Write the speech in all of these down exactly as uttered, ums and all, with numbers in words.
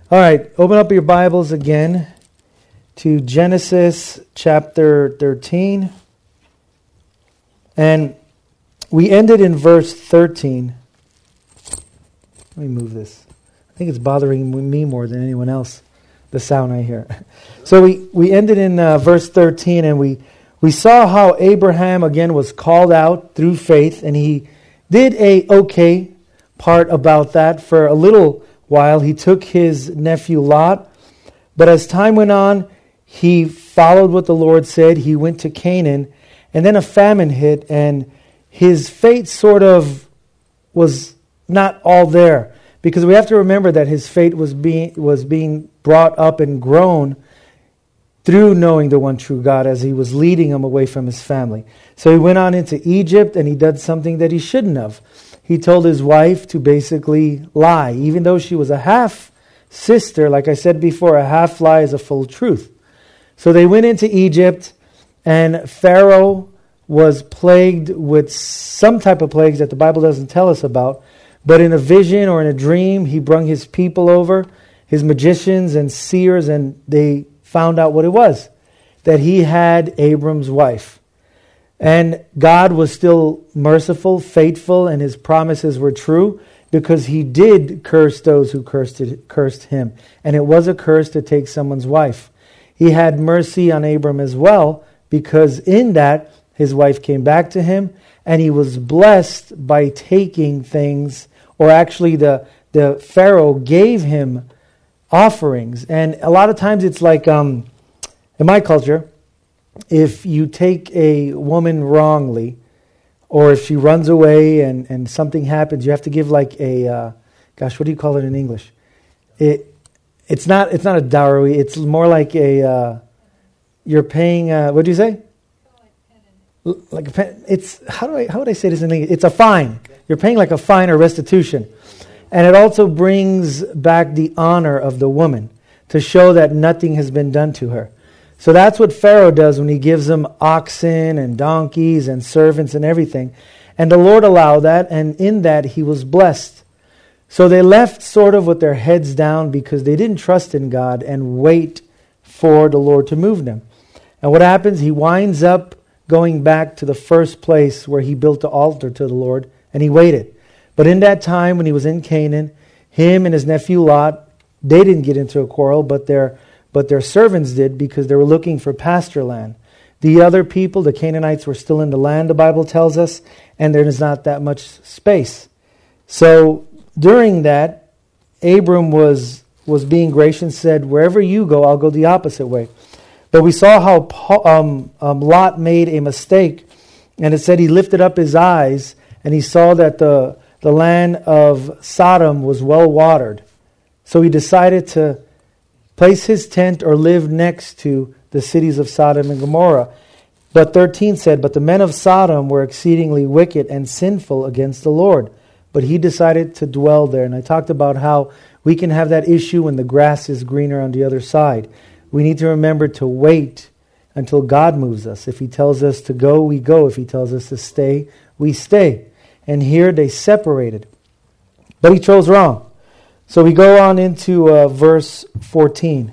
All right, open up your Bibles again to Genesis chapter thirteen. And we ended in verse thirteen. Let me move this. I think it's bothering me more than anyone else, the sound I hear. So we, we ended in uh, verse thirteen, and we, we saw how Abraham, again, was called out through faith, and he did a okay part about that for a little while. He took his nephew Lot, but as time went on, he followed what the Lord said. He went to Canaan, and then a famine hit, and his fate sort of was not all there, because we have to remember that his fate was being was being brought up and grown through knowing the one true God as he was leading him away from his family. So he went on into Egypt, and he did something that he shouldn't have. He told his wife to basically lie, even though she was a half sister. Like I said before, a half lie is a full truth. So they went into Egypt, and Pharaoh was plagued with some type of plagues that the Bible doesn't tell us about. But in a vision or in a dream, he brought his people over, his magicians and seers, and they found out what it was, that he had Abram's wife. And God was still merciful, faithful, and his promises were true, because he did curse those who cursed it, cursed him. And it was a curse to take someone's wife. He had mercy on Abram as well, because in that, his wife came back to him, and he was blessed by taking things, or actually the, the Pharaoh gave him offerings. And a lot of times it's like, um, in my culture, if you take a woman wrongly, or if she runs away and, and something happens, you have to give like a, uh, gosh, what do you call it in English? It It's not It's not a dowry, it's more like a, uh, you're paying, uh, what do you say? Like a pen, it's how do I how would I say this in English? It's a fine. You're paying like a fine or restitution, and it also brings back the honor of the woman to show that nothing has been done to her. So that's what Pharaoh does when he gives them oxen and donkeys and servants and everything, and the Lord allowed that, and in that he was blessed. So they left sort of with their heads down because they didn't trust in God and wait for the Lord to move them. And what happens? He winds up going back to the first place where he built the altar to the Lord, and he waited. But in that time when he was in Canaan, him and his nephew Lot, they didn't get into a quarrel, but their but their servants did, because they were looking for pasture land. The other people, the Canaanites, were still in the land, the Bible tells us, and there is not that much space. So during that, Abram was was being gracious, said, "Wherever you go, I'll go the opposite way." But we saw how um, um, Lot made a mistake, and it said he lifted up his eyes, and he saw that the, the land of Sodom was well watered. So he decided to place his tent or live next to the cities of Sodom and Gomorrah. But thirteen said, "But the men of Sodom were exceedingly wicked and sinful against the Lord. But he decided to dwell there." And I talked about how we can have that issue when the grass is greener on the other side. We need to remember to wait until God moves us. If he tells us to go, we go. If he tells us to stay, we stay. And here they separated. But he chose wrong. So we go on into uh, verse fourteen.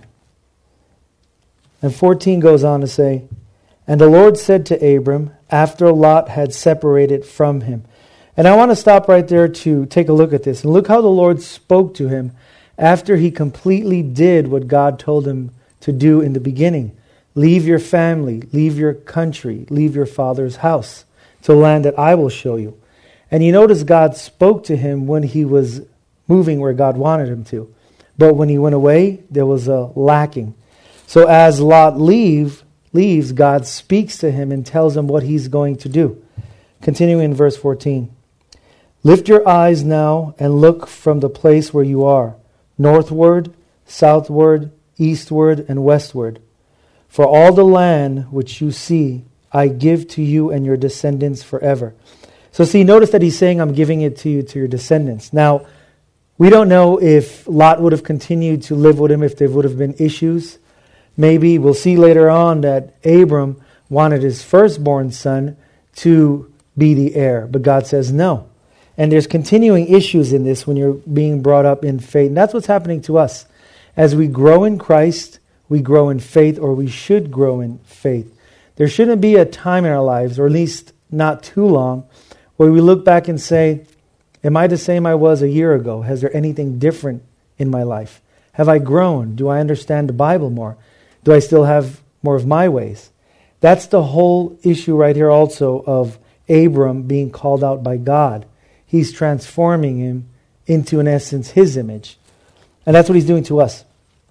And fourteen goes on to say, "And the Lord said to Abram, after Lot had separated from him." And I want to stop right there to take a look at this. And look how the Lord spoke to him after he completely did what God told him to do in the beginning. Leave your family, leave your country, leave your father's house to a land that I will show you. And you notice God spoke to him when he was moving where God wanted him to. But when he went away, there was a lacking. So as Lot leave, leaves, God speaks to him and tells him what he's going to do. Continuing in verse fourteen. "Lift your eyes now and look from the place where you are, northward, southward, eastward, and westward. For all the land which you see, I give to you and your descendants forever." So see, notice that he's saying, I'm giving it to you, to your descendants. Now, we don't know if Lot would have continued to live with him if there would have been issues. Maybe we'll see later on that Abram wanted his firstborn son to be the heir, but God says no. And there's continuing issues in this when you're being brought up in faith. And that's what's happening to us. As we grow in Christ, we grow in faith, or we should grow in faith. There shouldn't be a time in our lives, or at least not too long, where we look back and say, am I the same I was a year ago? Has there anything different in my life? Have I grown? Do I understand the Bible more? Do I still have more of my ways? That's the whole issue right here also of Abram being called out by God. He's transforming him into, in essence, his image. And that's what he's doing to us.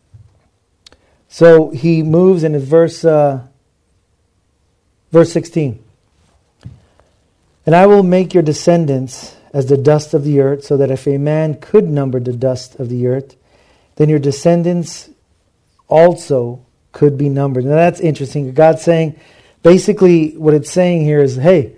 So he moves in verse, uh, verse sixteen. And I will make your descendants as the dust of the earth, so that if a man could number the dust of the earth, then your descendants also could be numbered. Now that's interesting. God's saying, basically what it's saying here is, hey,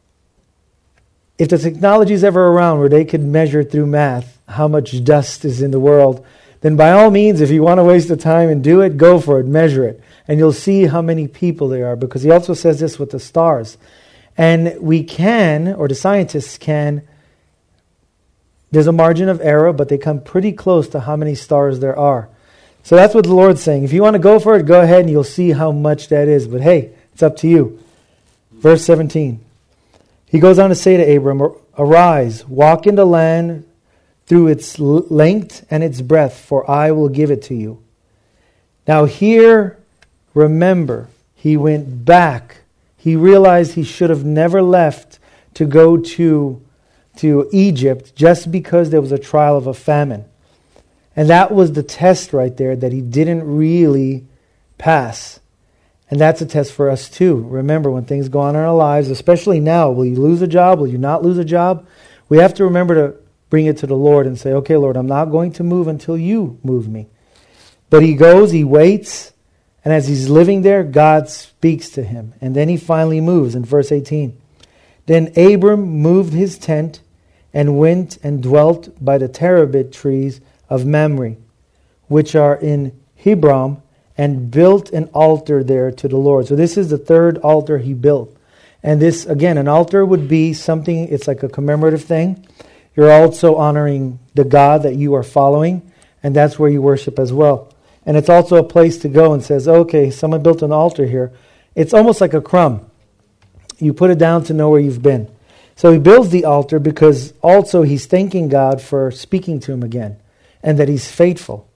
if the technology is ever around where they could measure through math how much dust is in the world, then by all means, if you want to waste the time and do it, go for it, measure it. And you'll see how many people there are, because he also says this with the stars. And we can, or the scientists can, there's a margin of error, but they come pretty close to how many stars there are. So that's what the Lord's saying. If you want to go for it, go ahead and you'll see how much that is. But hey, it's up to you. Verse seventeen. He goes on to say to Abram, arise, walk in the land through its length and its breadth, for I will give it to you. Now here, remember, he went back. He realized he should have never left to go to, to Egypt just because there was a trial of a famine. And that was the test right there that he didn't really pass. And that's a test for us too. Remember, when things go on in our lives, especially now, will you lose a job? Will you not lose a job? We have to remember to bring it to the Lord and say, okay, Lord, I'm not going to move until you move me. But he goes, he waits, and as he's living there, God speaks to him. And then he finally moves in verse eighteen. Then Abram moved his tent and went and dwelt by the terebinth trees of Mamre, which are in Hebron, and built an altar there to the Lord. So this is the third altar he built. And this, again, an altar would be something, it's like a commemorative thing. You're also honoring the God that you are following, and that's where you worship as well. And it's also a place to go and says, okay, someone built an altar here. It's almost like a crumb. You put it down to know where you've been. So he builds the altar because also he's thanking God for speaking to him again, and that he's faithful.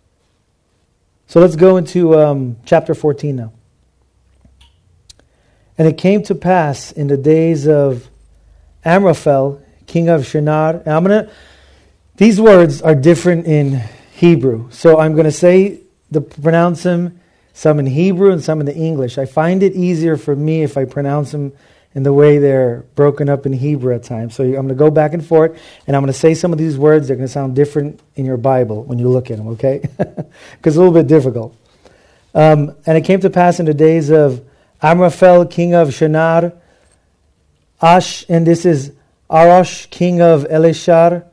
So let's go into um, chapter fourteen now. And it came to pass in the days of Amraphel, king of Shinar. And I'm gonna. These words are different in Hebrew, so I'm going to say the pronounce them some in Hebrew and some in the English. I find it easier for me if I pronounce them in the way they're broken up in Hebrew at times. So I'm going to go back and forth, and I'm going to say some of these words. They're going to sound different in your Bible when you look at them, okay? Because it's a little bit difficult. Um, and it came to pass in the days of Amraphel, king of Shinar, Ash, and this is Arosh, king of Elishar,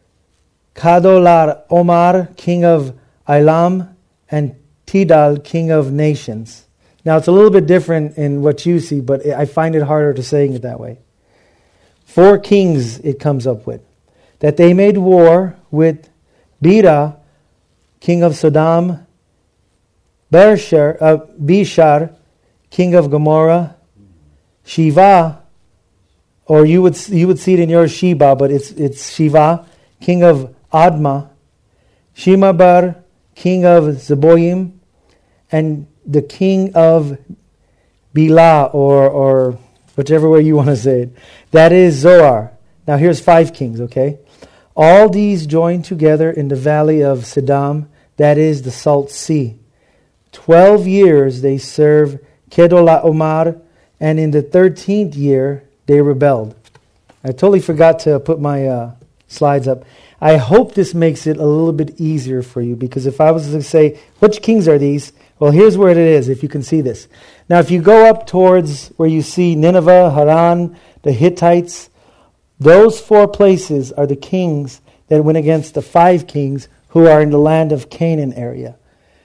Kadolar Omar, king of Ilam, and Tidal, king of nations. Now, it's a little bit different in what you see, but I find it harder to saying it that way. Four kings it comes up with. That they made war with Bera, king of Sodom, Bershar, uh, Bishar, king of Gomorrah, Shiva, or you would you would see it in your Sheba, but it's it's Shiva, king of Admah, Shemeber, king of Zeboim, and the king of Bela, or or whichever way you want to say it. That is Zoar. Now here's five kings, okay? All these joined together in the valley of Siddim, that is the Salt Sea. Twelve years they served Kedolaomar, and in the thirteenth year they rebelled. I totally forgot to put my uh, slides up. I hope this makes it a little bit easier for you, because if I was to say, which kings are these? Well, here's where it is, if you can see this. Now, if you go up towards where you see Nineveh, Haran, the Hittites, those four places are the kings that went against the five kings who are in the land of Canaan area.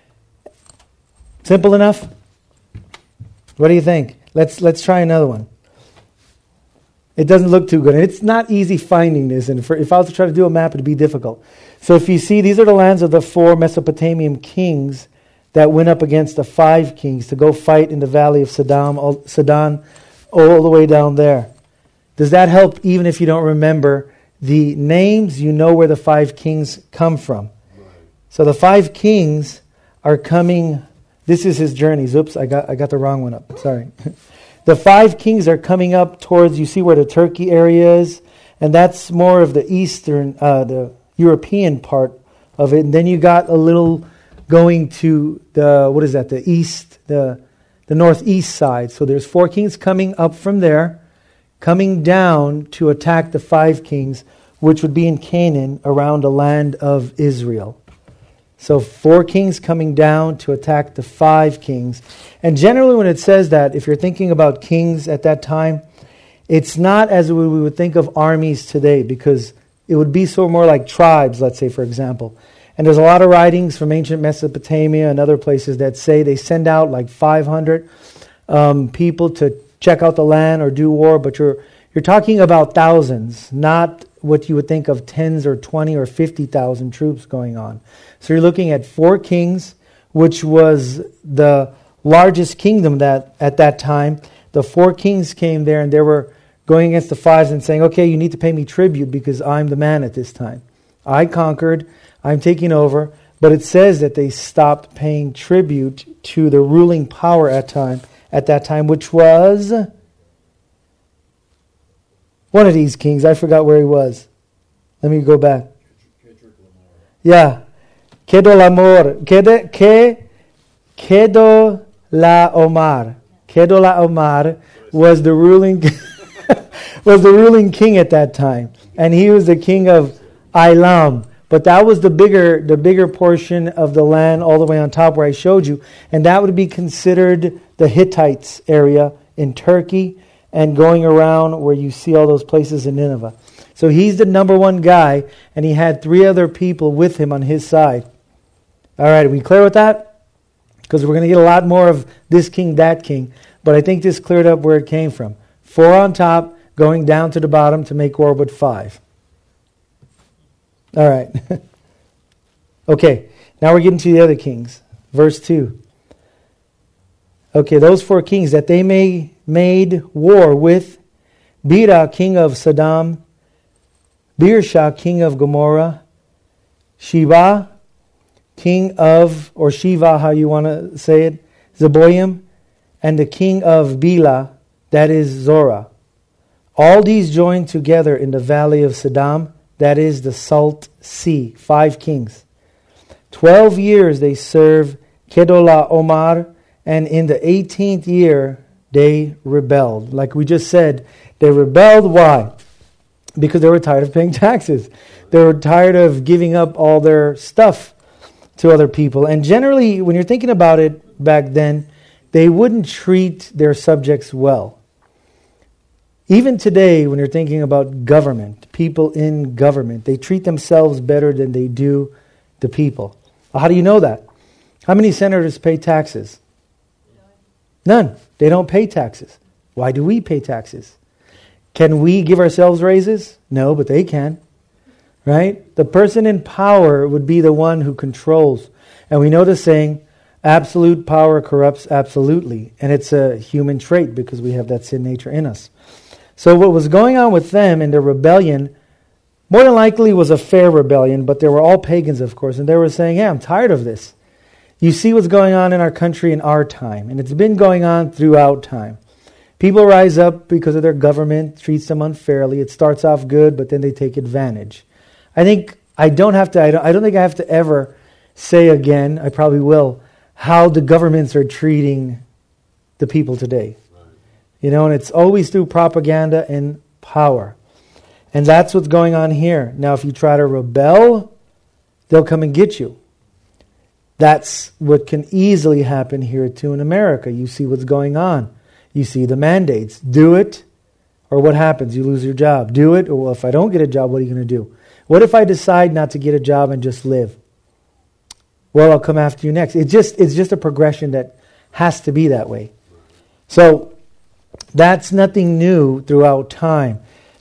Simple enough? What do you think? Let's let's try another one. It doesn't look too good. And it's not easy finding this. And for, if I was to try to do a map, it'd be difficult. So if you see, these are the lands of the four Mesopotamian kings that went up against the five kings to go fight in the valley of Saddam, all, Sidon, all the way down there. Does that help even if you don't remember the names? You know where the five kings come from. Right. So the five kings are coming. This is his journeys. Oops, I got I got the wrong one up. Sorry. The five kings are coming up towards, you see where the Turkey area is, and that's more of the eastern, uh, the European part of it. And then you got a little going to the, what is that, the east, the the northeast side. So there's four kings coming up from there, coming down to attack the five kings, which would be in Canaan, around the land of Israel. So four kings coming down to attack the five kings. And generally when it says that, if you're thinking about kings at that time, it's not as we would think of armies today, because it would be so more like tribes, let's say, for example. And there's a lot of writings from ancient Mesopotamia and other places that say they send out like five hundred um, people to check out the land or do war, but you're you're talking about thousands, not what you would think of tens or twenty or fifty thousand troops going on. So you're looking at four kings, which was the largest kingdom that at that time. The four kings came there and they were going against the fives and saying, okay, you need to pay me tribute because I'm the man at this time. I conquered, I'm taking over. But it says that they stopped paying tribute to the ruling power at time at that time, which was one of these kings. I forgot where he was. Let me go back. Yeah. Kedolamor. Kede, ke, Kedolaomar. Kedolaomar was the ruling was the ruling king at that time. And he was the king of Elam. But that was the bigger the bigger portion of the land all the way on top where I showed you. And that would be considered the Hittites area in Turkey and going around where you see all those places in Nineveh. So he's the number one guy, and he had three other people with him on his side. All right, are we clear with that? Because we're going to get a lot more of this king, that king. But I think this cleared up where it came from. Four on top, going down to the bottom to make war with five. All right. Okay, now we're getting to the other kings. Verse two. Okay, those four kings that they may made war with Bera, king of Sodom, Birsha, king of Gomorrah, Sheba, king of, or Shiva, how you want to say it, Zeboim, and the king of Bela, that is Zorah. All these joined together in the valley of Sodom, that is the Salt Sea, five kings. Twelve years they served Kedolaomar, and in the eighteenth year they rebelled. Like we just said, they rebelled. Why? Because they were tired of paying taxes. They were tired of giving up all their stuff to other people. And generally, when you're thinking about it back then, they wouldn't treat their subjects well. Even today, when you're thinking about government, people in government, they treat themselves better than they do the people. How do you know that? How many senators pay taxes? None. They don't pay taxes. Why do we pay taxes? Can we give ourselves raises? No, but they can. Right? The person in power would be the one who controls. And we know the saying, absolute power corrupts absolutely. And it's a human trait because we have that sin nature in us. So what was going on with them in their rebellion, more than likely was a fair rebellion, but they were all pagans, of course, and they were saying, hey, I'm tired of this. You see what's going on in our country in our time, and it's been going on throughout time. People rise up because of their government, treats them unfairly. It starts off good, but then they take advantage. I think I don't have to, I don't, I don't think I have to ever say again, I probably will, how the governments are treating the people today. You know, and it's always through propaganda and power. And that's what's going on here. Now, if you try to rebel, they'll come and get you. That's what can easily happen here too in America. You see what's going on. You see the mandates. Do it, or what happens? You lose your job. Do it, or well, if I don't get a job, what are you going to do? What if I decide not to get a job and just live? Well, I'll come after you next. It's just, it's just a progression that has to be that way. So, that's nothing new throughout time.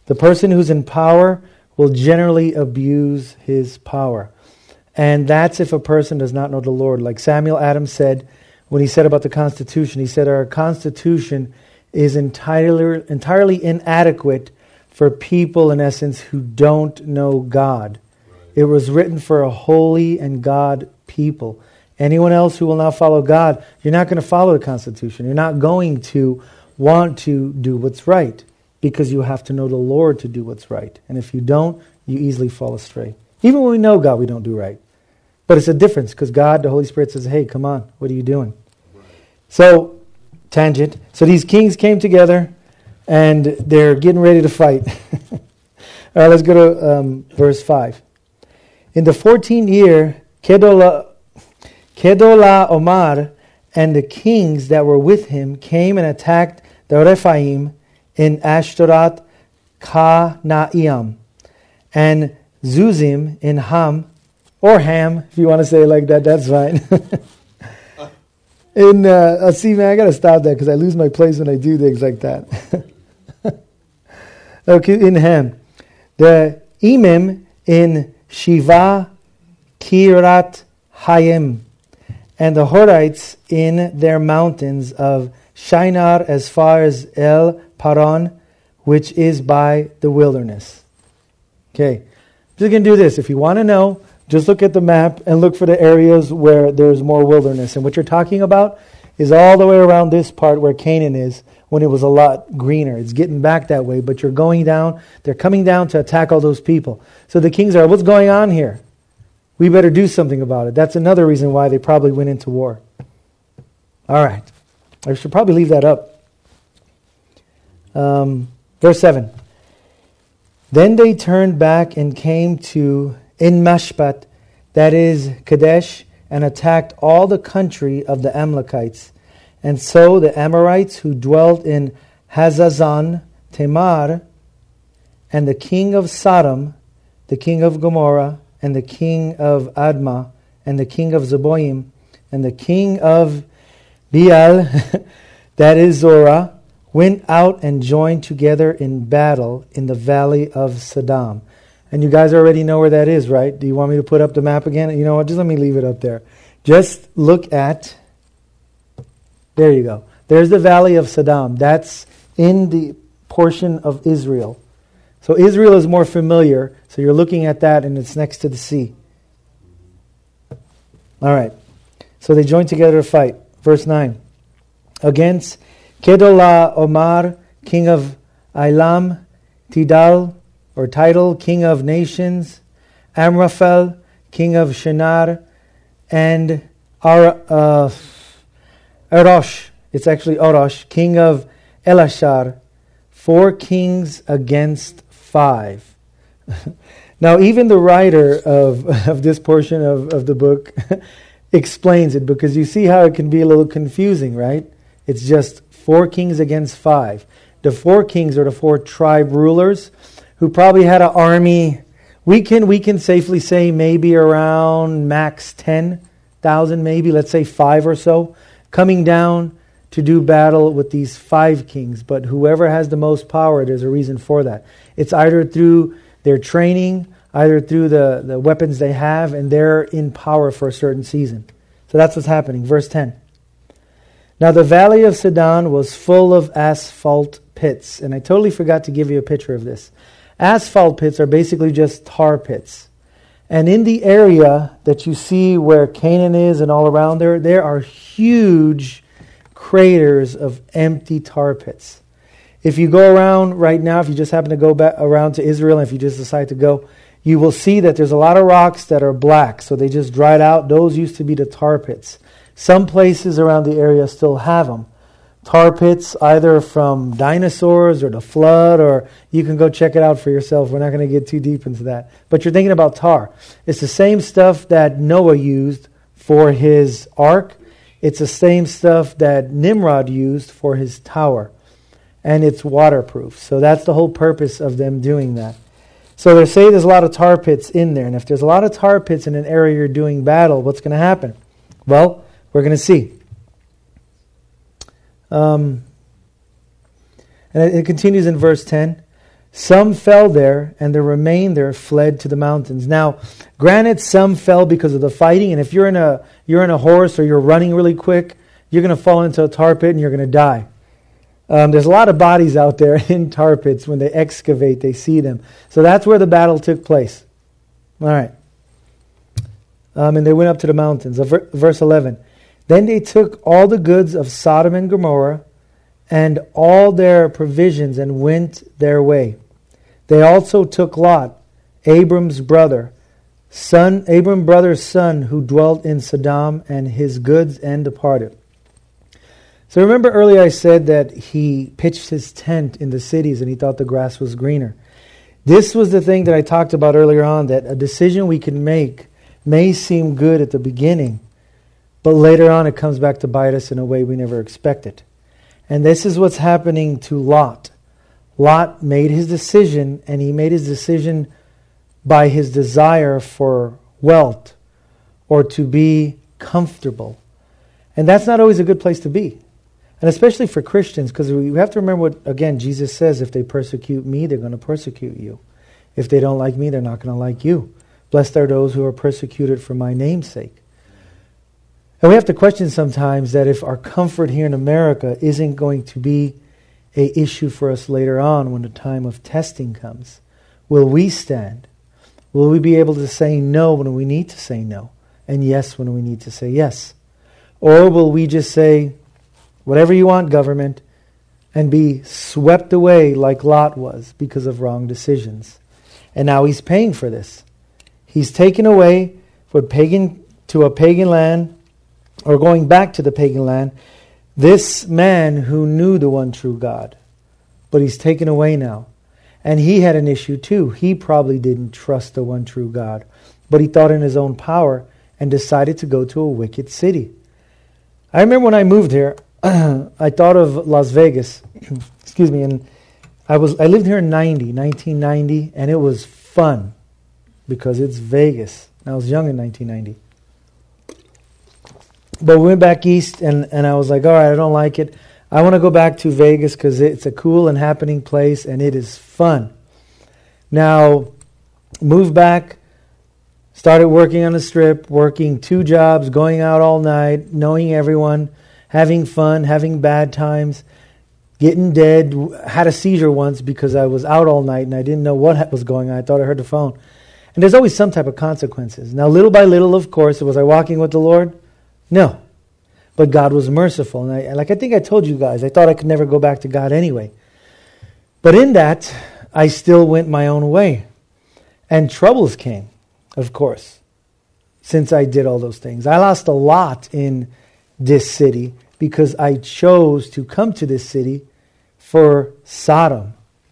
The person who's in power will generally abuse his power. And that's if a person does not know the Lord. Like Samuel Adams said, when he said about the Constitution, he said our Constitution is entirely, entirely inadequate for people, in essence, who don't know God. Right. It was written for a holy and God people. Anyone else who will not follow God, you're not going to follow the Constitution. You're not going to want to do what's right, because you have to know the Lord to do what's right. And if you don't, you easily fall astray. Even when we know God, we don't do right. But it's a difference, because God, the Holy Spirit says, hey, come on, what are you doing? Right. So, tangent. So these kings came together, and they're getting ready to fight. All right, let's go to um, verse five. In the fourteenth year, Kedola, Kedola Omar and the kings that were with him came and attacked the Rephaim in Ashtaroth, Kanaim, and Zuzim in Ham, or Ham, if you want to say it like that, that's fine. in uh, uh, see, man, I got to stop that because I lose my place when I do things like that. Okay, in Ham. The Imim in Shiva, Kirat Hayim, and the Horites in their mountains of Shinar as far as El Paran, which is by the wilderness. Okay, just going to do this. If you want to know, just look at the map and look for the areas where there's more wilderness. And what you're talking about is all the way around this part where Canaan is, when it was a lot greener. It's getting back that way, but you're going down. They're coming down to attack all those people. So the kings are, what's going on here? We better do something about it. That's another reason why they probably went into war. All right. I should probably leave that up. Um, verse seven. Then they turned back and came to En Mashpat, that is Kadesh, and attacked all the country of the Amalekites. And so the Amorites who dwelt in Hazazon, Tamar, and the king of Sodom, the king of Gomorrah, and the king of Admah, and the king of Zeboim, and the king of Baal, that is Zorah, went out and joined together in battle in the valley of Saddam. And you guys already know where that is, right? Do you want me to put up the map again? You know what? Just let me leave it up there. Just look at, there you go. There's the valley of Saddam. That's in the portion of Israel. So Israel is more familiar. So you're looking at that and it's next to the sea. All right. So they joined together to fight. Verse nine. Against Kedolah Omar, king of Ilam, Tidal, or Tidal, king of nations, Amraphel, king of Shinar, and Ar, uh, Arosh, it's actually Arosh, king of Elashar, four kings against five. Now, even the writer of, of this portion of, of the book explains it, because you see how it can be a little confusing, right? It's just four kings against five. The four kings are the four tribe rulers who probably had an army. We can we can safely say maybe around max ten thousand, maybe, let's say five or so, coming down to do battle with these five kings. But whoever has the most power, there's a reason for that. It's either through their training, either through the, the weapons they have, and they're in power for a certain season. So that's what's happening. Verse ten. Now the valley of Sidon was full of asphalt pits. And I totally forgot to give you a picture of this. Asphalt pits are basically just tar pits. And in the area that you see where Canaan is and all around there, there are huge craters of empty tar pits. If you go around right now, if you just happen to go back around to Israel, and if you just decide to go, you will see that there's a lot of rocks that are black. So they just dried out. Those used to be the tar pits. Some places around the area still have them. Tar pits, either from dinosaurs or the flood, or you can go check it out for yourself. We're not going to get too deep into that. But you're thinking about tar. It's the same stuff that Noah used for his ark. It's the same stuff that Nimrod used for his tower. And it's waterproof. So that's the whole purpose of them doing that. So they say there's a lot of tar pits in there. And if there's a lot of tar pits in an area you're doing battle, what's going to happen? Well, we're going to see. Um, and it, it continues in verse ten. Some fell there, and the remain there fled to the mountains. Now, granted, some fell because of the fighting, and if you're in a you're in a horse or you're running really quick, you're going to fall into a tar pit and you're going to die. Um, there's a lot of bodies out there in tar pits. When they excavate, they see them. So that's where the battle took place. All right. Um, and they went up to the mountains. Uh, ver- verse eleven. Then they took all the goods of Sodom and Gomorrah and all their provisions and went their way. They also took Lot, Abram's brother, son, Abram's brother's son, who dwelt in Sodom, and his goods, and departed. So remember earlier I said that he pitched his tent in the cities and he thought the grass was greener. This was the thing that I talked about earlier on, that a decision we can make may seem good at the beginning, but later on it comes back to bite us in a way we never expected. And this is what's happening to Lot. Lot made his decision, and he made his decision by his desire for wealth or to be comfortable. And that's not always a good place to be. And especially for Christians, because we have to remember what, again, Jesus says, if they persecute me, they're going to persecute you. If they don't like me, they're not going to like you. Blessed are those who are persecuted for my name's sake. And we have to question sometimes that if our comfort here in America isn't going to be an issue for us later on when the time of testing comes. Will we stand? Will we be able to say no when we need to say no? And yes when we need to say yes? Or will we just say, whatever you want, government, and be swept away like Lot was because of wrong decisions? And now he's paying for this. He's taken away for pagan to a pagan land, or going back to the pagan land, this man who knew the one true God. But he's taken away now. And he had an issue too. He probably didn't trust the one true God, but he thought in his own power and decided to go to a wicked city. I remember when I moved here, I thought of Las Vegas. Excuse me. And I was I lived here in ninety, nineteen ninety, and it was fun because it's Vegas. I was young in nineteen ninety. But we went back east, and, and I was like, all right, I don't like it. I want to go back to Vegas because it's a cool and happening place, and it is fun. Now, moved back, started working on the Strip, working two jobs, going out all night, knowing everyone, having fun, having bad times, getting dead. Had a seizure once because I was out all night, and I didn't know what was going on. I thought I heard the phone. And there's always some type of consequences. Now, little by little, of course, was I walking with the Lord? No. But God was merciful. And I, like I think I told you guys, I thought I could never go back to God anyway. But in that, I still went my own way. And troubles came, of course, since I did all those things. I lost a lot in this city because I chose to come to this city for Sodom.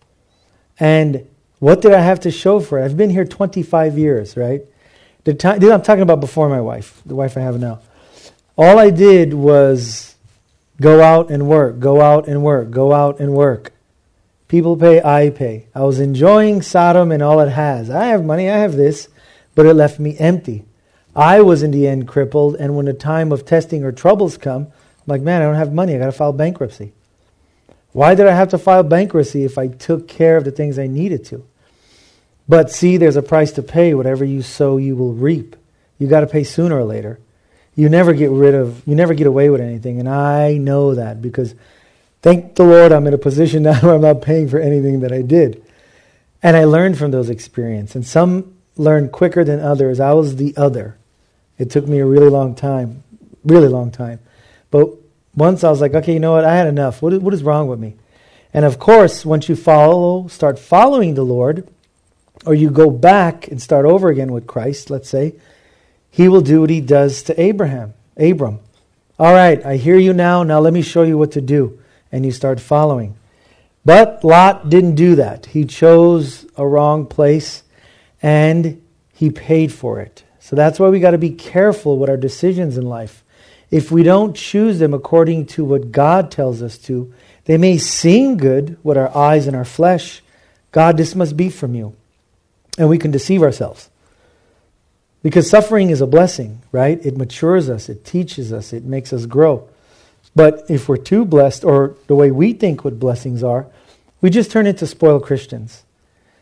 And what did I have to show for it? I've been here twenty-five years, right? The time, I'm talking about before my wife, the wife I have now. All I did was go out and work, go out and work, go out and work. People pay, I pay. I was enjoying Sodom and all it has. I have money, I have this, but it left me empty. I was in the end crippled, and when the time of testing or troubles come, I'm like, man, I don't have money, I got to file bankruptcy. Why did I have to file bankruptcy if I took care of the things I needed to? But see, there's a price to pay. Whatever you sow, you will reap. You got to pay sooner or later. You never get rid of, you never get away with anything. And I know that because thank the Lord I'm in a position now where I'm not paying for anything that I did. And I learned from those experiences. And some learned quicker than others. I was the other. It took me a really long time, really long time. But once I was like, okay, you know what? I had enough. What is, what is wrong with me? And of course, once you follow, start following the Lord, or you go back and start over again with Christ, let's say, He will do what He does to Abraham, Abram. All right, I hear you now. Now let me show you what to do. And you start following. But Lot didn't do that. He chose a wrong place and he paid for it. So that's why we got to be careful with our decisions in life. If we don't choose them according to what God tells us to, they may seem good with our eyes and our flesh. God, this must be from you. And we can deceive ourselves. Because suffering is a blessing, right? It matures us, it teaches us, it makes us grow. But if we're too blessed, or the way we think what blessings are, we just turn into spoiled Christians.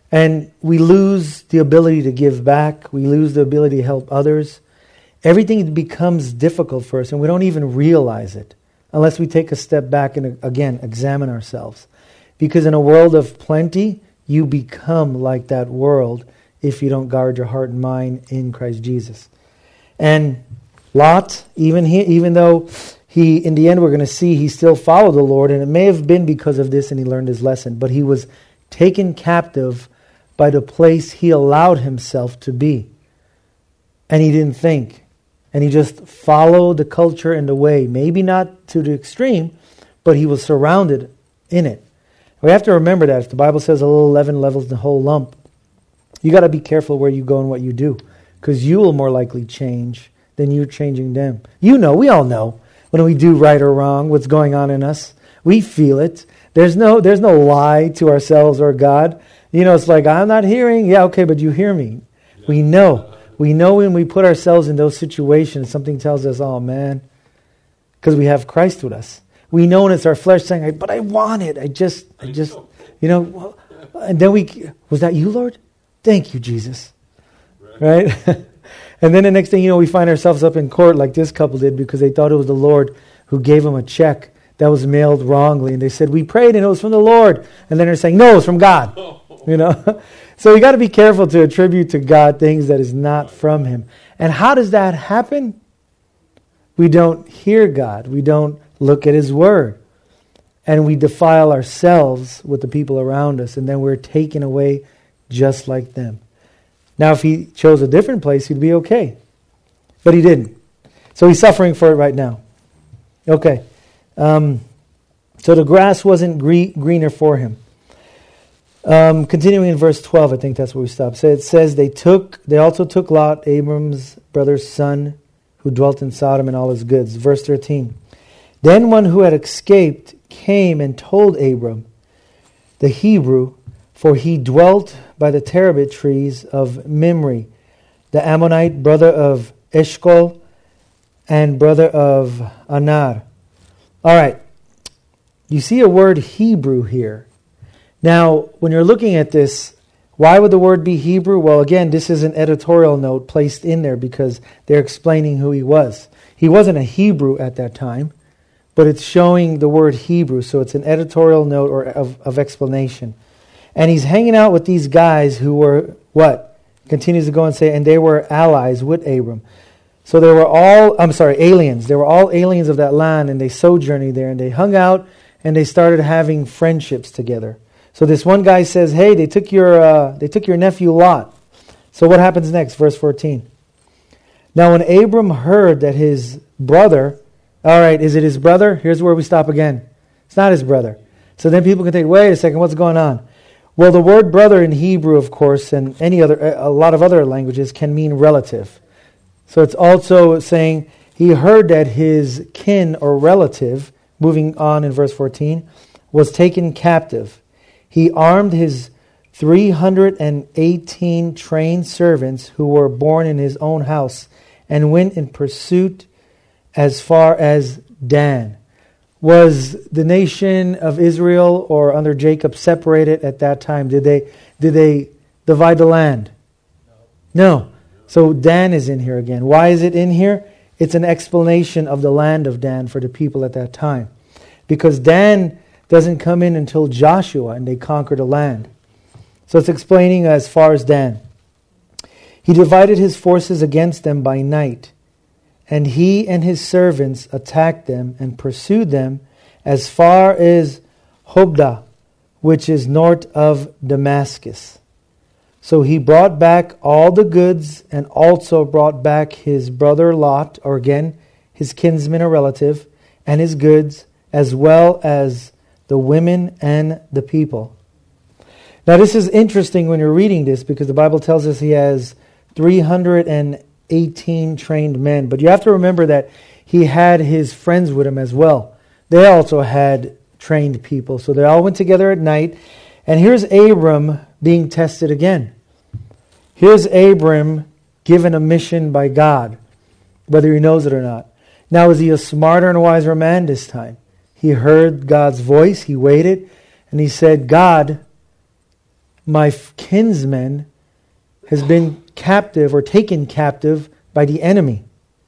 And we lose the ability to give back. We lose the ability to help others. Everything becomes difficult for us, and we don't even realize it unless we take a step back and, again, examine ourselves. Because in a world of plenty, you become like that world if you don't guard your heart and mind in Christ Jesus. And Lot, even he, even though he, in the end, we're going to see he still followed the Lord, and it may have been because of this and he learned his lesson, but he was taken captive by the place he allowed himself to be. And he didn't think. And he just followed the culture and the way. Maybe not to the extreme, but he was surrounded in it. We have to remember that. If the Bible says a little leaven levels the whole lump, you got to be careful where you go and what you do. Because you will more likely change than you're changing them. You know, we all know when we do right or wrong, what's going on in us. We feel it. There's no, there's no lie to ourselves or God. You know, it's like, I'm not hearing. Yeah, okay, but you hear me. We know. We know when we put ourselves in those situations, something tells us, oh man, because we have Christ with us. We know when it's our flesh saying, but I want it. I just, I just, you know, and then we, was that you, Lord? Thank you, Jesus. Right? And then the next thing you know, we find ourselves up in court like this couple did because they thought it was the Lord who gave them a check that was mailed wrongly. And they said, we prayed and it was from the Lord. And then they're saying, no, it's from God. You know? So you got to be careful to attribute to God things that is not from Him. And how does that happen? We don't hear God. We don't look at His Word. And we defile ourselves with the people around us. And then we're taken away just like them. Now, if He chose a different place, He'd be okay. But He didn't. So He's suffering for it right now. Okay. Um, so the grass wasn't gre- greener for him. Um, continuing in verse twelve, I think that's where we stop. So it says they took, they also took Lot, Abram's brother's son, who dwelt in Sodom, and all his goods. Verse thirteen. Then one who had escaped came and told Abram, the Hebrew, for he dwelt by the terebinth trees of Mamre, the Ammonite, brother of Eshcol, and brother of Anar. All right, you see a word Hebrew here. Now, when you're looking at this, why would the word be Hebrew? Well, again, this is an editorial note placed in there because they're explaining who he was. He wasn't a Hebrew at that time, but it's showing the word Hebrew, so it's an editorial note or of, of explanation. And he's hanging out with these guys who were, what? Continues to go and say, and they were allies with Abram. So they were all, I'm sorry, aliens. They were all aliens of that land, and they sojourned there, and they hung out, and they started having friendships together. So this one guy says, hey, they took your uh, they took your nephew Lot. So what happens next? Verse fourteen. Now when Abram heard that his brother, all right, is it his brother? Here's where we stop again. It's not his brother. So then people can think, wait a second, what's going on? Well, the word brother in Hebrew, of course, and any other, a lot of other languages can mean relative. So it's also saying he heard that his kin or relative, moving on in verse fourteen, was taken captive. He armed his three hundred eighteen trained servants who were born in his own house and went in pursuit as far as Dan. Was the nation of Israel or under Jacob separated at that time? Did they did they divide the land? No. No. So Dan is in here again. Why is it in here? It's an explanation of the land of Dan for the people at that time. Because Dan doesn't come in until Joshua and they conquer the land. So it's explaining as far as Dan. He divided his forces against them by night, and he and his servants attacked them and pursued them as far as Hobdah, which is north of Damascus. So he brought back all the goods and also brought back his brother Lot, or again, his kinsman or relative, and his goods, as well as the women and the people. Now this is interesting when you're reading this because the Bible tells us he has three hundred eighteen trained men. But you have to remember that he had his friends with him as well. They also had trained people. So they all went together at night. And here's Abram being tested again. Here's Abram given a mission by God, whether he knows it or not. Now is he a smarter and wiser man this time? He heard God's voice, he waited, and he said, God, my kinsman has been captive or taken captive by the enemy.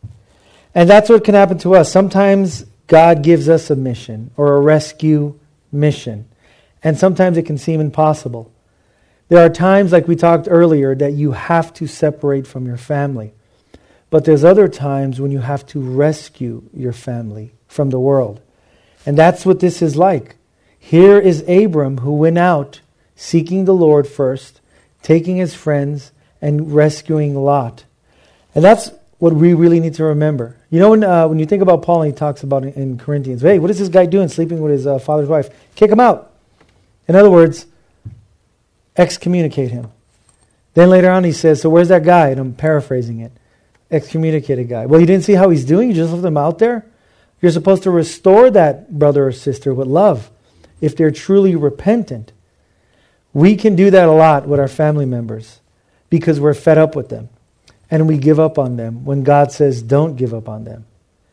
And that's what can happen to us. Sometimes God gives us a mission or a rescue mission. And sometimes it can seem impossible. There are times, like we talked earlier, that you have to separate from your family. But there's other times when you have to rescue your family from the world. And that's what this is like. Here is Abram who went out seeking the Lord first, taking his friends, and rescuing Lot. And that's what we really need to remember. You know, when uh, when you think about Paul, and he talks about in, in Corinthians, hey, what is this guy doing, sleeping with his uh, father's wife? Kick him out. In other words, excommunicate him. Then later on he says, so where's that guy? And I'm paraphrasing it. Excommunicated guy. Well, you didn't see how he's doing? You just left him out there? You're supposed to restore that brother or sister with love if they're truly repentant. We can do that a lot with our family members because we're fed up with them. And we give up on them when God says don't give up on them.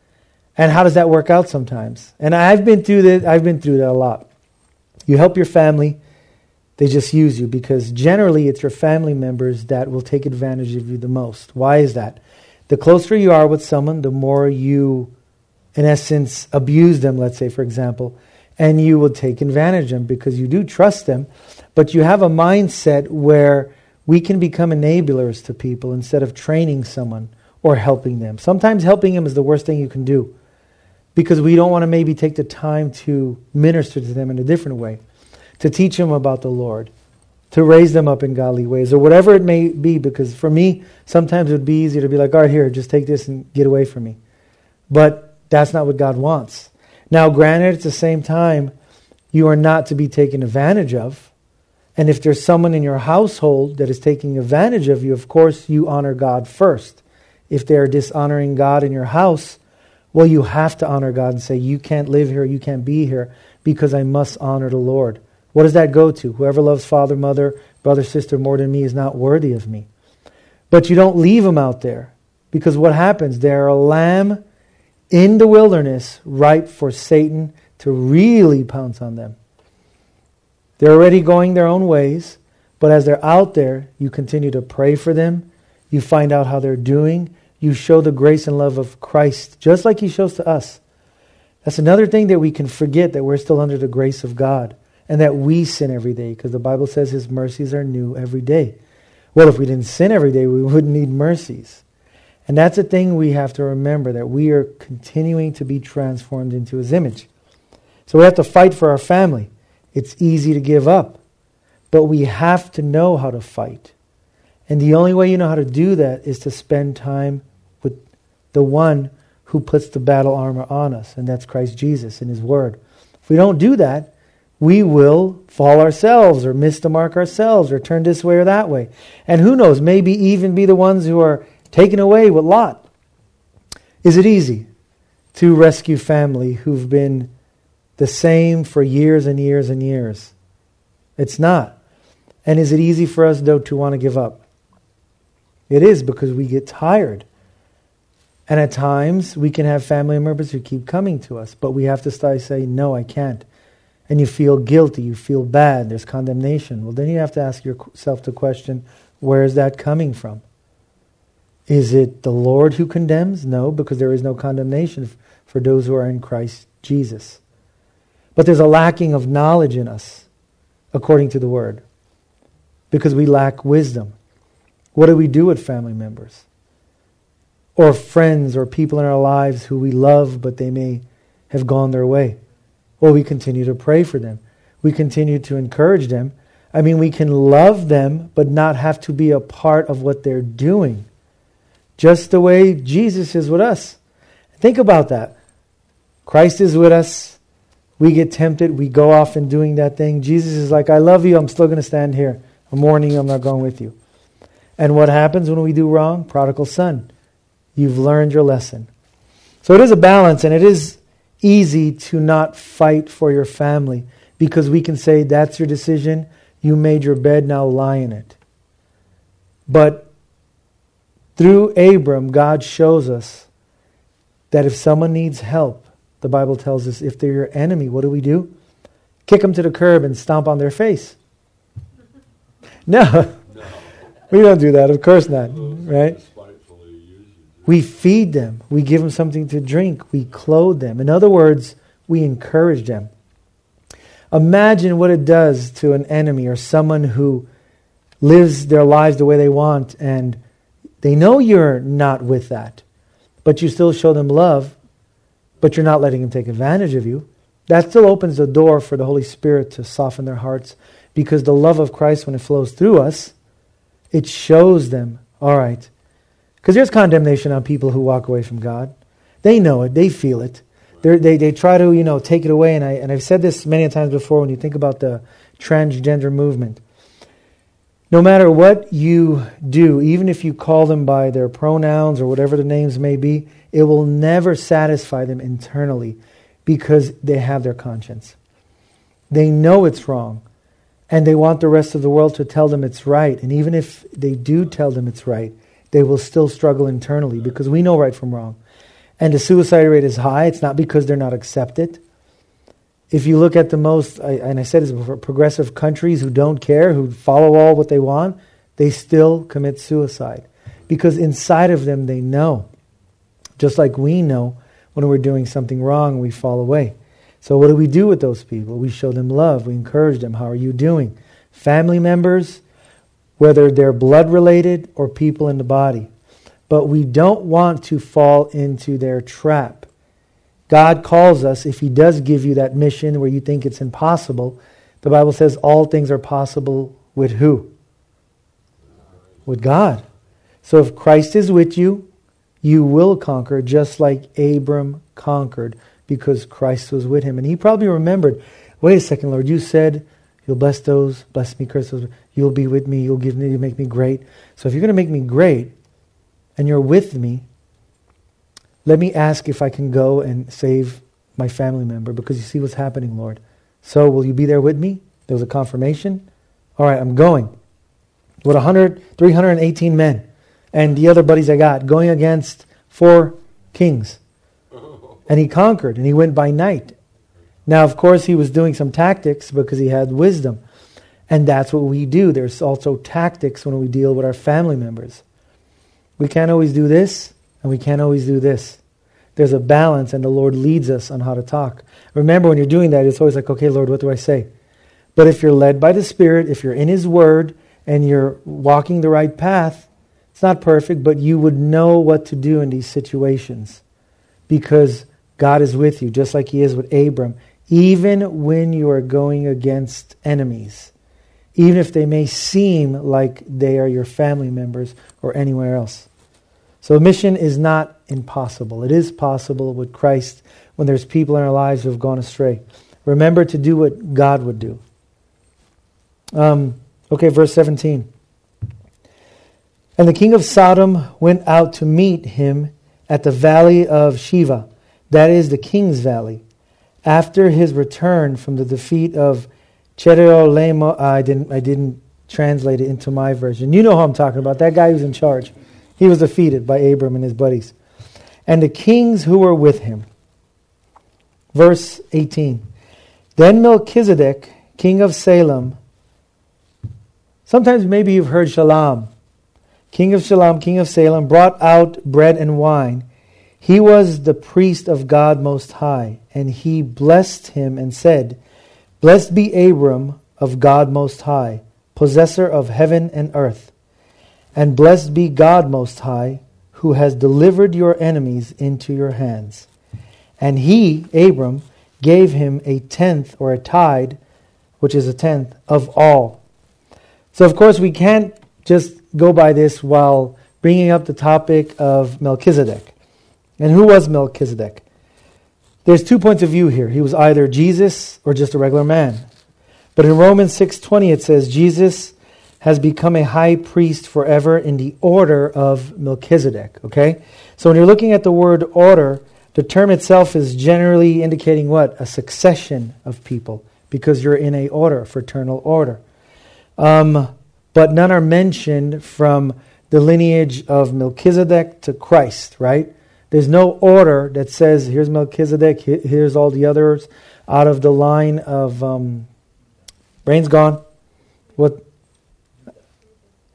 And how does that work out sometimes? And I've been through that, I've been through that a lot. You help your family, they just use you because generally it's your family members that will take advantage of you the most. Why is that? The closer you are with someone, the more you, in essence, abuse them, let's say, for example, and you will take advantage of them because you do trust them, but you have a mindset where we can become enablers to people instead of training someone or helping them. Sometimes helping them is the worst thing you can do because we don't want to maybe take the time to minister to them in a different way, to teach them about the Lord, to raise them up in godly ways, or whatever it may be, because for me, sometimes it would be easier to be like, all right, here, just take this and get away from me. But that's not what God wants. Now, granted, at the same time, you are not to be taken advantage of. And if there's someone in your household that is taking advantage of you, of course, you honor God first. If they're dishonoring God in your house, well, you have to honor God and say, you can't live here, you can't be here, because I must honor the Lord. What does that go to? Whoever loves father, mother, brother, sister more than me is not worthy of me. But you don't leave them out there. Because what happens? They're a lamb in the wilderness, ripe for Satan to really pounce on them. They're already going their own ways, but as they're out there, you continue to pray for them. You find out how they're doing. You show the grace and love of Christ, just like He shows to us. That's another thing that we can forget, that we're still under the grace of God, and that we sin every day, because the Bible says His mercies are new every day. Well, if we didn't sin every day, we wouldn't need mercies. And that's a thing we have to remember, that we are continuing to be transformed into His image. So we have to fight for our family. It's easy to give up, but we have to know how to fight. And the only way you know how to do that is to spend time with the one who puts the battle armor on us, and that's Christ Jesus in His Word. If we don't do that, we will fall ourselves or miss the mark ourselves or turn this way or that way. And who knows, maybe even be the ones who are taken away with Lot. Is it easy to rescue family who've been the same for years and years and years? It's not. And is it easy for us, though, to want to give up? It is, because we get tired. And at times, we can have family members who keep coming to us, but we have to start say, no, I can't. And you feel guilty, you feel bad, there's condemnation. Well, then you have to ask yourself the question, where is that coming from? Is it the Lord who condemns? No, because there is no condemnation for those who are in Christ Jesus. But there's a lacking of knowledge in us, according to the Word, because we lack wisdom. What do we do with family members? Or friends or people in our lives who we love, but they may have gone their way? Well, we continue to pray for them. We continue to encourage them. I mean, we can love them, but not have to be a part of what they're doing. Just the way Jesus is with us. Think about that. Christ is with us. We get tempted. We go off and doing that thing. Jesus is like, I love you. I'm still going to stand here. I'm warning you. I'm not going with you. And what happens when we do wrong? Prodigal son. You've learned your lesson. So it is a balance, and it is easy to not fight for your family, because we can say, that's your decision. You made your bed, now lie in it. But through Abram, God shows us that if someone needs help, the Bible tells us, if they're your enemy, what do we do? Kick them to the curb and stomp on their face. No, we don't do that. Of course not, right? We feed them. We give them something to drink. We clothe them. In other words, we encourage them. Imagine what it does to an enemy or someone who lives their lives the way they want, and they know you're not with that, but you still show them love, but you're not letting them take advantage of you. That still opens the door for the Holy Spirit to soften their hearts, because the love of Christ, when it flows through us, it shows them, all right. Because there's condemnation on people who walk away from God. They know it. They feel it. They're, they they try to, you know, take it away. And, I, and I've said this many times before when you think about the transgender movement. No matter what you do, even if you call them by their pronouns or whatever the names may be, it will never satisfy them internally because they have their conscience. They know it's wrong. And they want the rest of the world to tell them it's right. And even if they do tell them it's right, they will still struggle internally because we know right from wrong. And the suicide rate is high. It's not because they're not accepted. If you look at the most, I, and I said this before, progressive countries who don't care, who follow all what they want, they still commit suicide. Because inside of them they know. Just like we know when we're doing something wrong, we fall away. So what do we do with those people? We show them love. We encourage them. How are you doing? Family members, whether they're blood related or people in the body. But we don't want to fall into their trap. God calls us, if He does give you that mission where you think it's impossible, the Bible says all things are possible with who? With God. So if Christ is with you, you will conquer just like Abram conquered because Christ was with him. And he probably remembered, wait a second, Lord, you said you'll bless those, bless me, curse those. You'll be with me, you'll give me, you'll make me great. So if you're going to make me great and you're with me, let me ask if I can go and save my family member because you see what's happening, Lord. So will you be there with me? There was a confirmation. All right, I'm going. With one hundred, three hundred eighteen men and the other buddies I got going against four kings. And he conquered and he went by night. Now, of course, he was doing some tactics because he had wisdom. And that's what we do. There's also tactics when we deal with our family members. We can't always do this, and we can't always do this. There's a balance, and the Lord leads us on how to talk. Remember, when you're doing that, it's always like, okay, Lord, what do I say? But if you're led by the Spirit, if you're in His Word, and you're walking the right path, it's not perfect, but you would know what to do in these situations. Because God is with you, just like He is with Abram. Even when you are going against enemies. Even if they may seem like they are your family members or anywhere else. So mission is not impossible. It is possible with Christ when there's people in our lives who have gone astray. Remember to do what God would do. Um, okay, verse seventeen. And the king of Sodom went out to meet him at the valley of Shiva. That is the king's valley. After his return from the defeat of Chedorlaomer, I didn't I didn't translate it into my version. You know who I'm talking about. That guy who's in charge. He was defeated by Abram and his buddies. And the kings who were with him. Verse eighteen. Then Melchizedek, king of Salem. Sometimes maybe you've heard Shalom. King of Shalom, king of Salem, brought out bread and wine. He was the priest of God Most High. And he blessed him and said, Blessed be Abram of God Most High, possessor of heaven and earth. And blessed be God Most High, who has delivered your enemies into your hands. And he, Abram, gave him a tenth or a tithe, which is a tenth of all. So of course we can't just go by this while bringing up the topic of Melchizedek. And who was Melchizedek? There's two points of view here. He was either Jesus or just a regular man. But in Romans six twenty it says, Jesus has become a high priest forever in the order of Melchizedek. Okay? So when you're looking at the word order, the term itself is generally indicating what? A succession of people. Because you're in a order, fraternal order. Um, but none are mentioned from the lineage of Melchizedek to Christ, right? There's no order that says, here's Melchizedek, here's all the others out of the line of, um, brain's gone. What?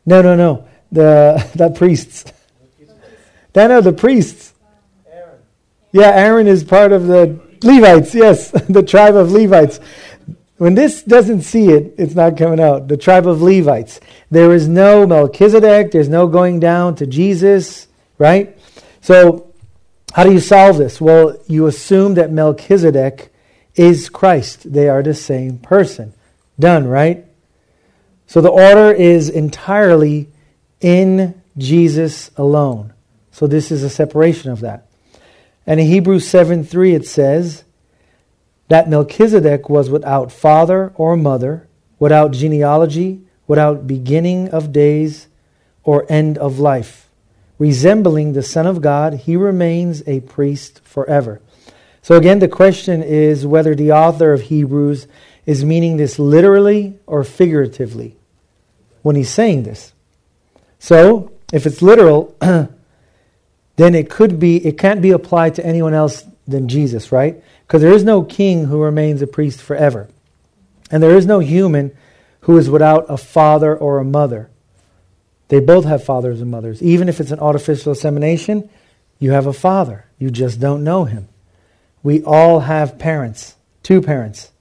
No, no, no. The the priests. No, no, the priests. Aaron. Yeah, Aaron is part of the Levites, yes, the tribe of Levites. When this doesn't see it, it's not coming out. The tribe of Levites. There is no Melchizedek. There's no going down to Jesus, right? So how do you solve this? Well, you assume that Melchizedek is Christ. They are the same person. Done, right? So the order is entirely in Jesus alone. So this is a separation of that. And in Hebrews seven three it says that Melchizedek was without father or mother, without genealogy, without beginning of days or end of life. Resembling the Son of God, he remains a priest forever. So again, the question is whether the author of Hebrews is meaning this literally or figuratively when he's saying this. So, if it's literal, then it could be, it can't be applied to anyone else than Jesus, right? Because there is no king who remains a priest forever. And there is no human who is without a father or a mother. They both have fathers and mothers. Even if it's an artificial insemination, you have a father. You just don't know him. We all have parents, two parents.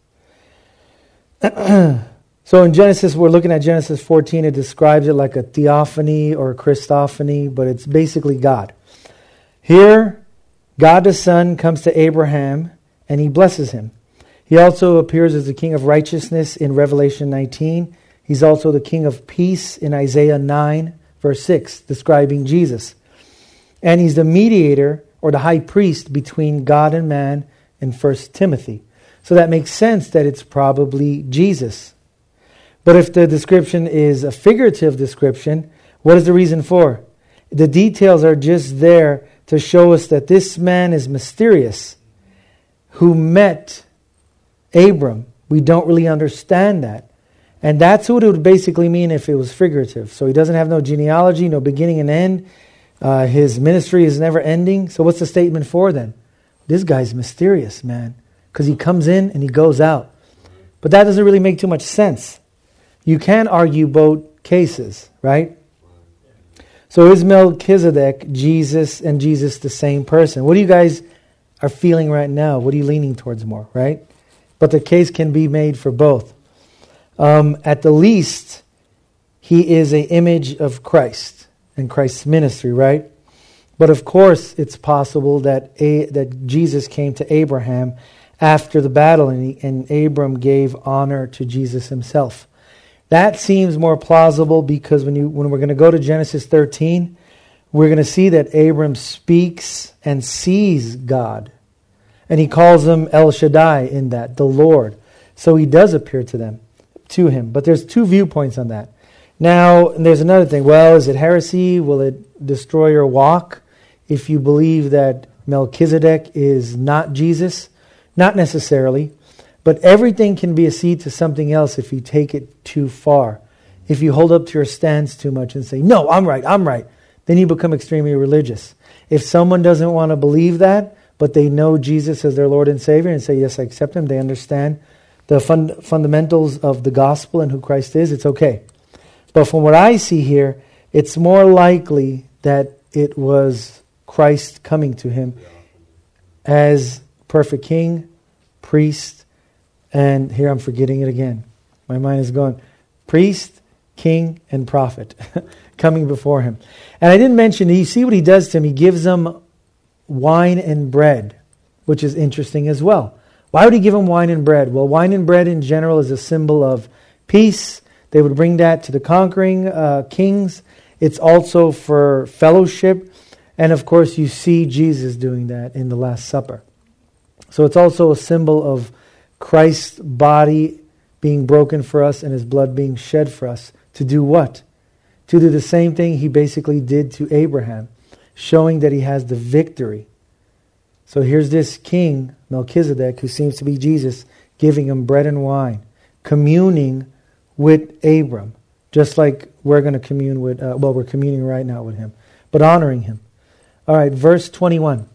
So in Genesis, we're looking at Genesis fourteen. It describes it like a theophany or a Christophany, but it's basically God. Here, God the Son comes to Abraham and he blesses him. He also appears as the King of Righteousness in Revelation nineteen. He's also the King of Peace in Isaiah nine, verse six, describing Jesus. And he's the mediator or the high priest between God and man in First Timothy. So that makes sense that it's probably Jesus. But if the description is a figurative description, what is the reason for? The details are just there to show us that this man is mysterious, who met Abram. We don't really understand that. And that's what it would basically mean if it was figurative. So he doesn't have no genealogy, no beginning and end. Uh, his ministry is never ending. So what's the statement for then? This guy's mysterious, man. Because he comes in and he goes out. But that doesn't really make too much sense. You can argue both cases, right? So is Melchizedek Jesus and Jesus the same person? What do you guys are feeling right now? What are you leaning towards more, right? But the case can be made for both. Um, at the least, he is an image of Christ and Christ's ministry, right? But of course, it's possible that a, that Jesus came to Abraham after the battle and, he, and Abram gave honor to Jesus himself. That seems more plausible because when you when we're going to go to Genesis thirteen, we're going to see that Abram speaks and sees God. And he calls him El Shaddai in that, the Lord. So he does appear to them, to him. But there's two viewpoints on that. Now, there's another thing. Well, is it heresy? Will it destroy your walk if you believe that Melchizedek is not Jesus? Not necessarily. But everything can be a seed to something else if you take it too far. If you hold up to your stance too much and say, no, I'm right, I'm right, then you become extremely religious. If someone doesn't want to believe that, but they know Jesus as their Lord and Savior and say, yes, I accept Him, they understand the fund- fundamentals of the gospel and who Christ is, it's okay. But from what I see here, it's more likely that it was Christ coming to him as perfect king, priest, and here I'm forgetting it again. My mind is going. Priest, king, and prophet coming before him. And I didn't mention, you see what he does to him. He gives them wine and bread, which is interesting as well. Why would he give them wine and bread? Well, wine and bread in general is a symbol of peace. They would bring that to the conquering uh, kings. It's also for fellowship. And of course, you see Jesus doing that in the Last Supper. So it's also a symbol of Christ's body being broken for us and his blood being shed for us. To do what? To do the same thing he basically did to Abraham, showing that he has the victory. So here's this king, Melchizedek, who seems to be Jesus, giving him bread and wine, communing with Abram, just like we're going to commune with, uh, well, we're communing right now with him, but honoring him. All right, verse twenty-one.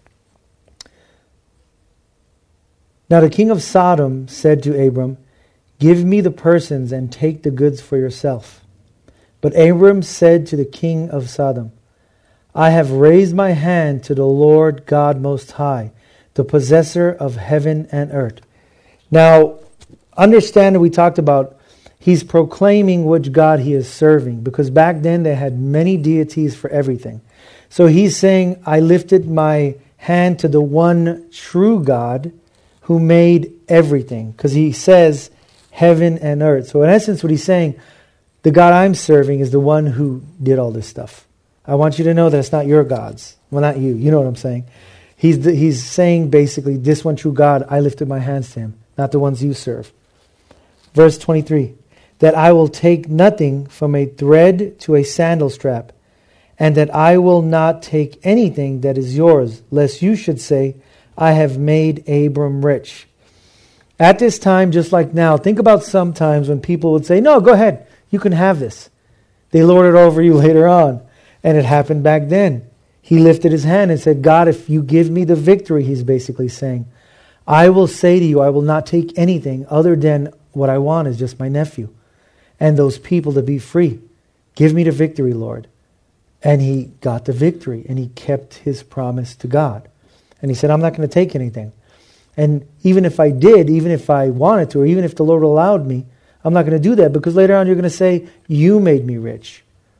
Now the king of Sodom said to Abram, give me the persons and take the goods for yourself. But Abram said to the king of Sodom, I have raised my hand to the Lord God Most High, the possessor of heaven and earth. Now, understand that we talked about he's proclaiming which God he is serving, because back then they had many deities for everything. So he's saying, I lifted my hand to the one true God who made everything, because he says heaven and earth. So in essence what he's saying, the God I'm serving is the one who did all this stuff. I want you to know that it's not your gods. Well, not you. You know what I'm saying. He's the, he's saying basically, this one true God, I lifted my hands to him, not the ones you serve. Verse twenty-three, that I will take nothing from a thread to a sandal strap, and that I will not take anything that is yours, lest you should say, I have made Abram rich. At this time, just like now, think about sometimes when people would say, no, go ahead, you can have this. They lord it over you later on. And it happened back then. He lifted his hand and said, God, if you give me the victory, he's basically saying, I will say to you, I will not take anything other than what I want is just my nephew and those people to be free. Give me the victory, Lord. And he got the victory, and he kept his promise to God. And he said, I'm not going to take anything. And even if I did, even if I wanted to, or even if the Lord allowed me, I'm not going to do that, because later on you're going to say, you made me rich.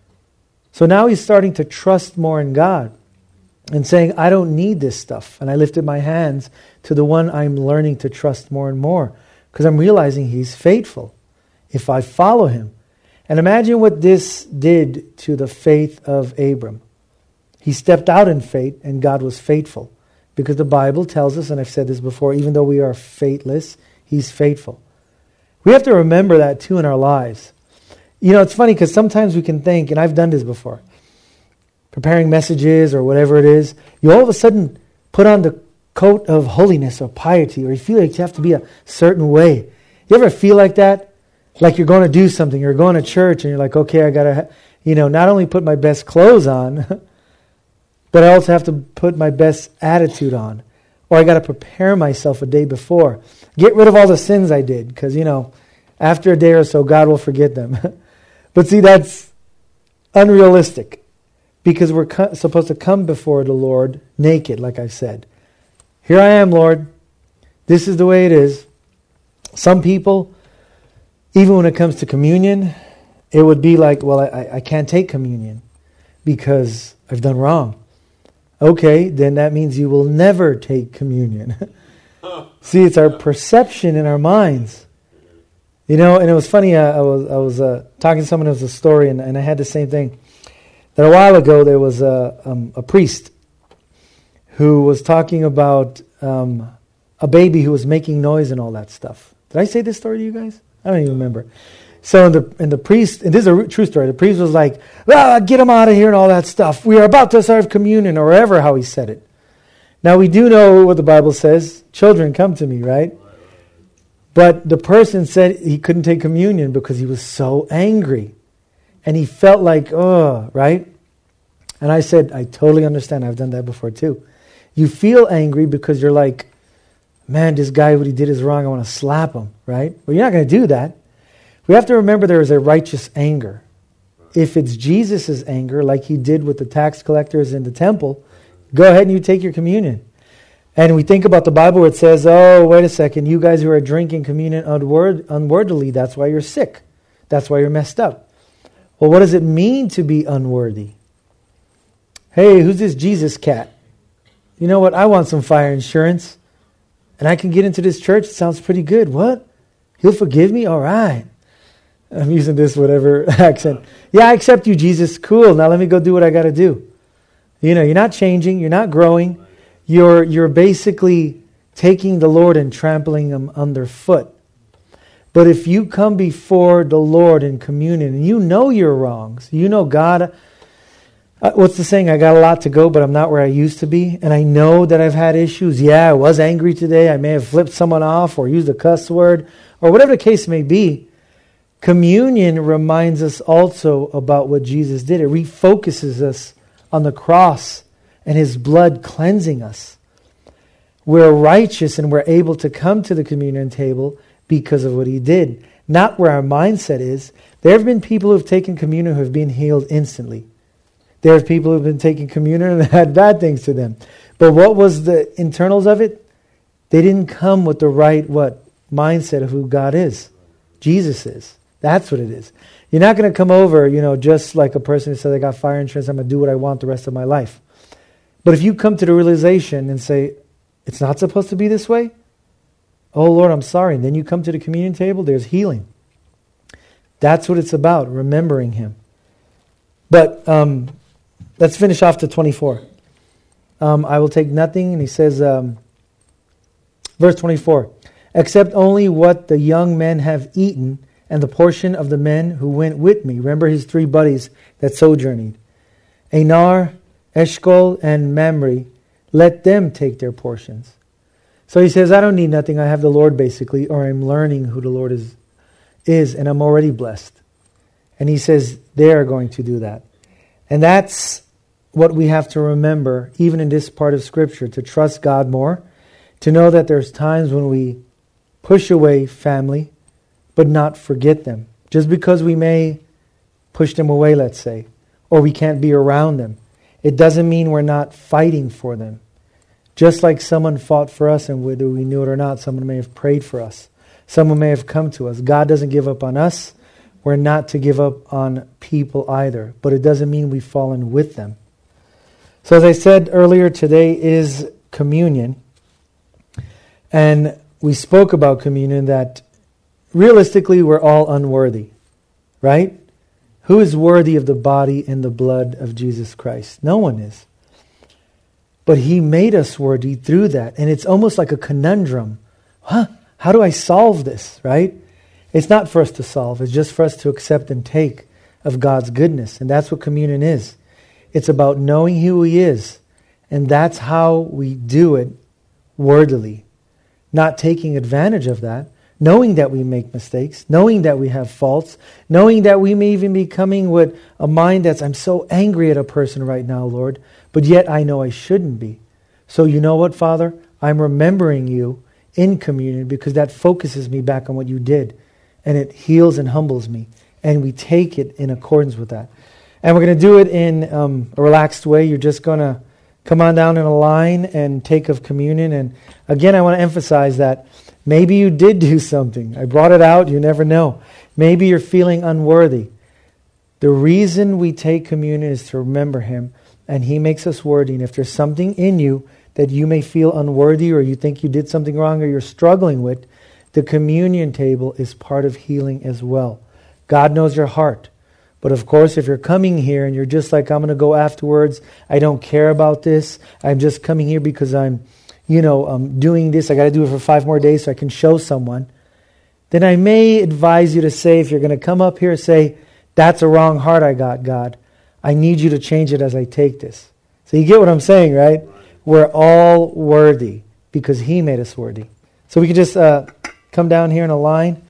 So now he's starting to trust more in God and saying, I don't need this stuff. And I lifted my hands to the one I'm learning to trust more and more, because I'm realizing he's faithful if I follow him. And imagine what this did to the faith of Abram. He stepped out in faith, and God was faithful. Because the Bible tells us, and I've said this before, even though we are faithless, he's faithful. We have to remember that too in our lives. You know, it's funny because sometimes we can think, and I've done this before, preparing messages or whatever it is, you all of a sudden put on the coat of holiness or piety, or you feel like you have to be a certain way. You ever feel like that? Like you're going to do something, you're going to church, and you're like, okay, I got to, you know, not only put my best clothes on, but I also have to put my best attitude on. Or I got to prepare myself a day before. Get rid of all the sins I did, because, you know, after a day or so, God will forget them. But see, that's unrealistic, because we're co- supposed to come before the Lord naked, like I said. Here I am, Lord. This is the way it is. Some people, even when it comes to communion, it would be like, well, I, I can't take communion because I've done wrong. Okay, then that means you will never take communion. See, it's our perception in our minds. You know, and it was funny, uh, I was I was uh, talking to someone, it was a story, and, and I had the same thing. That a while ago there was a, um, a priest who was talking about um, a baby who was making noise and all that stuff. Did I say this story to you guys? I don't even remember. So, and the, and the priest, and this is a true story, the priest was like, ah, get him out of here and all that stuff. We are about to serve communion, or whatever how he said it. Now we do know what the Bible says, children come to me, right? But the person said he couldn't take communion because he was so angry. And he felt like, oh, right? And I said, I totally understand. I've done that before too. You feel angry because you're like, man, this guy, what he did is wrong. I want to slap him, right? Well, you're not going to do that. We have to remember there is a righteous anger. If it's Jesus' anger, like he did with the tax collectors in the temple, go ahead and you take your communion. And we think about the Bible where it says, oh, wait a second, you guys who are drinking communion unword, unworthily, that's why you're sick. That's why you're messed up. Well, what does it mean to be unworthy? Hey, who's this Jesus cat? You know what? I want some fire insurance. And I can get into this church. It sounds pretty good. What? He'll forgive me? All right. I'm using this whatever accent. Yeah, I accept you, Jesus. Cool. Now let me go do what I got to do. You know, you're not changing. You're not growing. You're you're basically taking the Lord and trampling him underfoot. But if you come before the Lord in communion and you know your wrongs, you know God, uh, what's the saying? I got a lot to go, but I'm not where I used to be. And I know that I've had issues. Yeah, I was angry today. I may have flipped someone off or used a cuss word or whatever the case may be. Communion reminds us also about what Jesus did. It refocuses us on the cross and his blood cleansing us. We're righteous and we're able to come to the communion table because of what he did, not where our mindset is. There have been people who have taken communion who have been healed instantly. There are people who have been taking communion and had bad things to them. But what was the internals of it? They didn't come with the right what mindset of who God is. Jesus is. That's what it is. You're not going to come over, you know, just like a person who says, I got fire insurance, I'm going to do what I want the rest of my life. But if you come to the realization and say, it's not supposed to be this way, oh Lord, I'm sorry. And then you come to the communion table, there's healing. That's what it's about, remembering him. But um, let's finish off to twenty-four. Um, I will take nothing, and he says, um, verse twenty-four, except only what the young men have eaten, and the portion of the men who went with me. Remember his three buddies that sojourned. Anar, Eshcol, and Mamre, let them take their portions. So he says, I don't need nothing. I have the Lord basically, or I'm learning who the Lord is, is, and I'm already blessed. And he says, they're going to do that. And that's what we have to remember, even in this part of Scripture, to trust God more, to know that there's times when we push away family, but not forget them. Just because we may push them away, let's say, or we can't be around them, it doesn't mean we're not fighting for them. Just like someone fought for us, and whether we knew it or not, someone may have prayed for us. Someone may have come to us. God doesn't give up on us. We're not to give up on people either. But it doesn't mean we've fallen with them. So as I said earlier, today is communion. And we spoke about communion that realistically we're all unworthy. Right? Who is worthy of the body and the blood of Jesus Christ? No one is. But he made us worthy through that. And it's almost like a conundrum. Huh? How do I solve this? Right? It's not for us to solve. It's just for us to accept and take of God's goodness. And that's what communion is. It's about knowing who he is. And that's how we do it worthily. Not taking advantage of that. Knowing that we make mistakes. Knowing that we have faults. Knowing that we may even be coming with a mind that's, I'm so angry at a person right now, Lord. But yet I know I shouldn't be. So you know what, Father? I'm remembering you in communion because that focuses me back on what you did. And it heals and humbles me. And we take it in accordance with that. And we're going to do it in um, a relaxed way. You're just going to come on down in a line and take of communion. And again, I want to emphasize that maybe you did do something. I brought it out. You never know. Maybe you're feeling unworthy. The reason we take communion is to remember him. And he makes us worthy. And if there's something in you that you may feel unworthy or you think you did something wrong or you're struggling with, the communion table is part of healing as well. God knows your heart. But of course, if you're coming here and you're just like, I'm going to go afterwards, I don't care about this, I'm just coming here because I'm, you know, um, doing this, I got to do it for five more days so I can show someone, then I may advise you to say, if you're going to come up here, say, that's a wrong heart I got, God. I need you to change it as I take this. So you get what I'm saying, right? We're all worthy because he made us worthy. So we could just uh, come down here in a line.